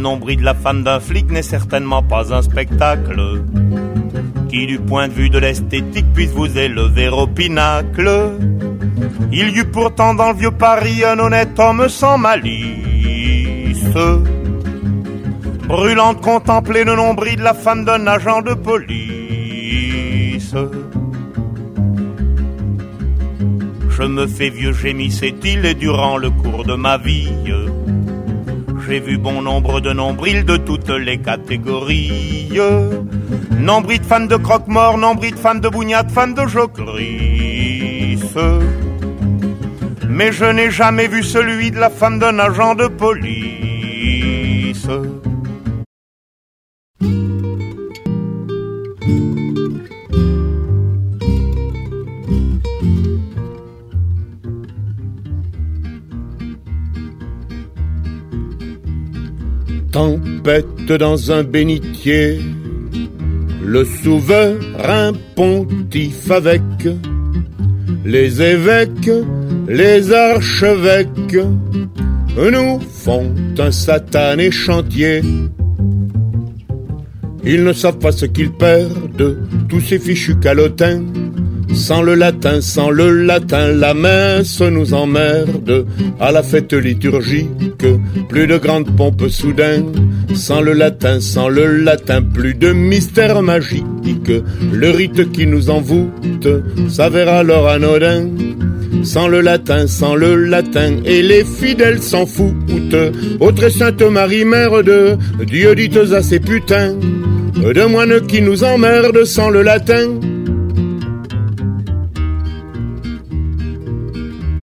nombril de la femme d'un flic n'est certainement pas un spectacle qui, du point de vue de l'esthétique, puisse vous élever au pinacle. Il y eut pourtant dans le vieux Paris un honnête homme sans malice, brûlant de contempler le nombril de la femme d'un agent de police. Je me fais vieux, gémissait-il, et durant le cours de ma vie, j'ai vu bon nombre de nombrils de toutes les catégories. Nombril de fans de croque-mort, nombril de fans de bougnade, fans de jocrisse. Mais je n'ai jamais vu celui de la femme d'un agent de police. Tempête dans un bénitier, le souverain pontife avec les évêques, les archevêques, nous font un satané chantier. Ils ne savent pas ce qu'ils perdent, tous ces fichus calotins. Sans le latin, la messe nous emmerde. À la fête liturgique, plus de grandes pompes soudain. Sans le latin, plus de mystère magique. Le rite qui nous envoûte s'avère alors anodin. Sans le latin, et les fidèles s'en foutent. Ô très sainte Marie, mère de Dieu, dites à ces putains de moines qui nous emmerdent. Sans le latin,